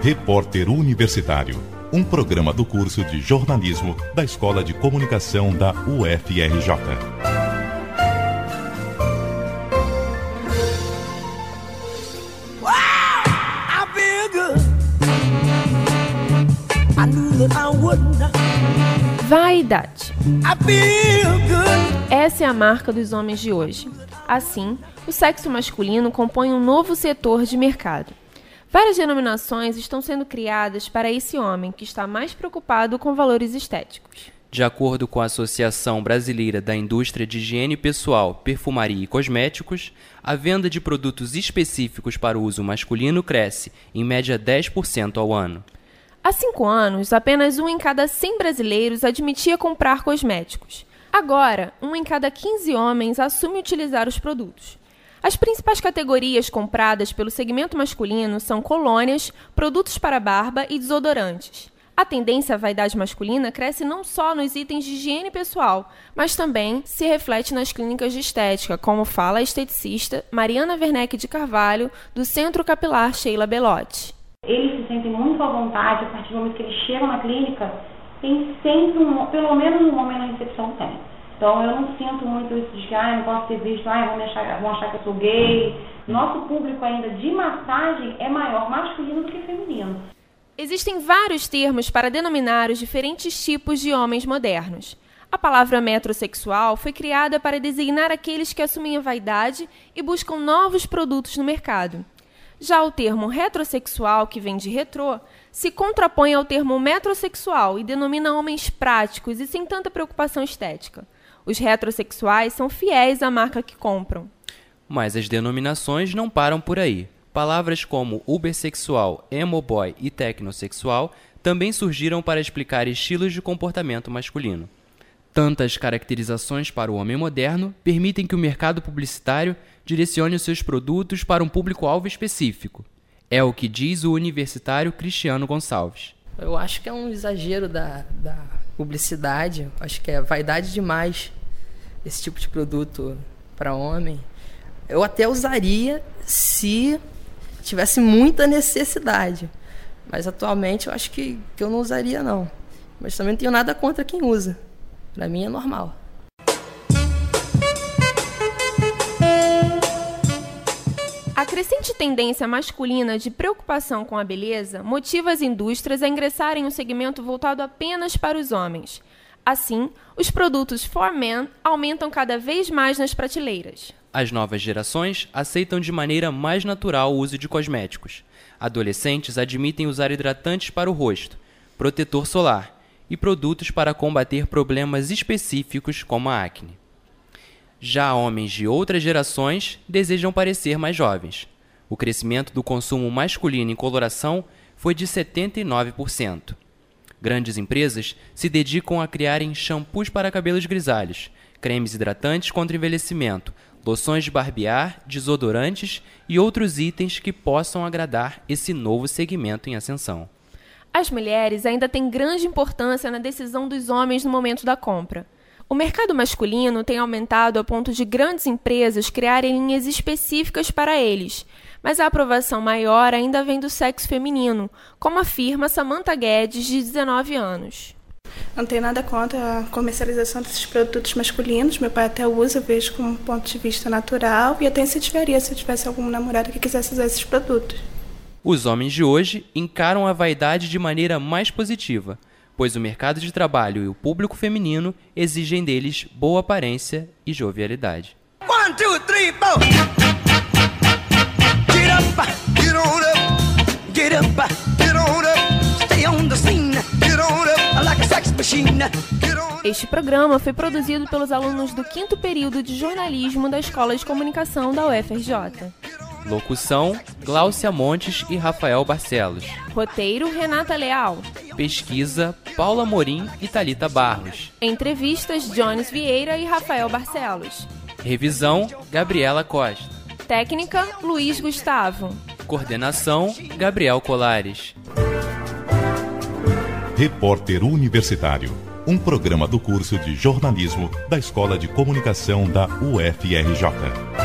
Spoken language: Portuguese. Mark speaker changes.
Speaker 1: Repórter Universitário, um programa do curso de jornalismo da Escola de Comunicação da UFRJ.
Speaker 2: Vaidade. Essa é a marca dos homens de hoje. Assim, o sexo masculino compõe um novo setor de mercado. Várias denominações estão sendo criadas para esse homem que está mais preocupado com valores estéticos.
Speaker 3: De acordo com a Associação Brasileira da Indústria de Higiene Pessoal, Perfumaria e Cosméticos, a venda de produtos específicos para o uso masculino cresce, em média 10% ao ano.
Speaker 2: Há 5 anos, apenas 1 em cada 100 brasileiros admitia comprar cosméticos. Agora, 1 em cada 15 homens assume utilizar os produtos. As principais categorias compradas pelo segmento masculino são colônias, produtos para barba e desodorantes. A tendência à vaidade masculina cresce não só nos itens de higiene pessoal, mas também se reflete nas clínicas de estética, como fala a esteticista Mariana Werneck de Carvalho, do Centro Capilar Sheila Belotti.
Speaker 4: Eles se sentem muito à vontade a partir do momento que eles chegam na clínica, tem sempre, pelo menos um homem na recepção tem. Então eu não sinto muito isso de não posso ser visto, vão achar que eu sou gay. Nosso público ainda de massagem é maior masculino do que feminino.
Speaker 2: Existem vários termos para denominar os diferentes tipos de homens modernos. A palavra metrosexual foi criada para designar aqueles que assumem a vaidade e buscam novos produtos no mercado. Já o termo heterossexual, que vem de retrô, se contrapõe ao termo metrosexual e denomina homens práticos e sem tanta preocupação estética. Os heterossexuais são fiéis à marca que compram.
Speaker 3: Mas as denominações não param por aí. Palavras como ubersexual, emoboy e tecnossexual também surgiram para explicar estilos de comportamento masculino. Tantas caracterizações para o homem moderno permitem que o mercado publicitário direcione os seus produtos para um público-alvo específico. É o que diz o universitário Cristiano Gonçalves.
Speaker 5: Eu acho que é um exagero da publicidade. Acho que é vaidade demais esse tipo de produto para homem. Eu até usaria se tivesse muita necessidade. Mas atualmente eu acho que eu não usaria, não. Mas também não tenho nada contra quem usa. Para mim é normal.
Speaker 2: A crescente tendência masculina de preocupação com a beleza motiva as indústrias a ingressarem em um segmento voltado apenas para os homens. Assim, os produtos for men aumentam cada vez mais nas prateleiras.
Speaker 3: As novas gerações aceitam de maneira mais natural o uso de cosméticos. Adolescentes admitem usar hidratantes para o rosto, protetor solar e produtos para combater problemas específicos como a acne. Já homens de outras gerações desejam parecer mais jovens. O crescimento do consumo masculino em coloração foi de 79%. Grandes empresas se dedicam a criarem shampoos para cabelos grisalhos, cremes hidratantes contra envelhecimento, loções de barbear, desodorantes e outros itens que possam agradar esse novo segmento em ascensão.
Speaker 2: As mulheres ainda têm grande importância na decisão dos homens no momento da compra. O mercado masculino tem aumentado a ponto de grandes empresas criarem linhas específicas para eles, mas a aprovação maior ainda vem do sexo feminino, como afirma Samantha Guedes, de 19 anos.
Speaker 6: Não tenho nada contra a comercialização desses produtos masculinos, meu pai até usa, eu vejo como um ponto de vista natural e até incentivaria se eu tivesse algum namorado que quisesse usar esses produtos.
Speaker 3: Os homens de hoje encaram a vaidade de maneira mais positiva, pois o mercado de trabalho e o público feminino exigem deles boa aparência e jovialidade.
Speaker 7: 1, 2, 3, 4. Get up, get on up, get up, get on up, stay on the scene, get on up, like a sex machine, get on.
Speaker 2: Este programa foi produzido pelos alunos do 5º período de jornalismo da Escola de Comunicação da UFRJ.
Speaker 3: Locução, Gláucia Montes e Rafael Barcelos.
Speaker 2: Roteiro, Renata Leal.
Speaker 3: Pesquisa, Paula Morim e Thalita Barros.
Speaker 2: Entrevistas, Jones Vieira e Rafael Barcelos.
Speaker 3: Revisão, Gabriela Costa.
Speaker 2: Técnica, Luiz Gustavo.
Speaker 3: Coordenação, Gabriel Colares.
Speaker 1: Repórter Universitário, um programa do curso de jornalismo da Escola de Comunicação da UFRJ.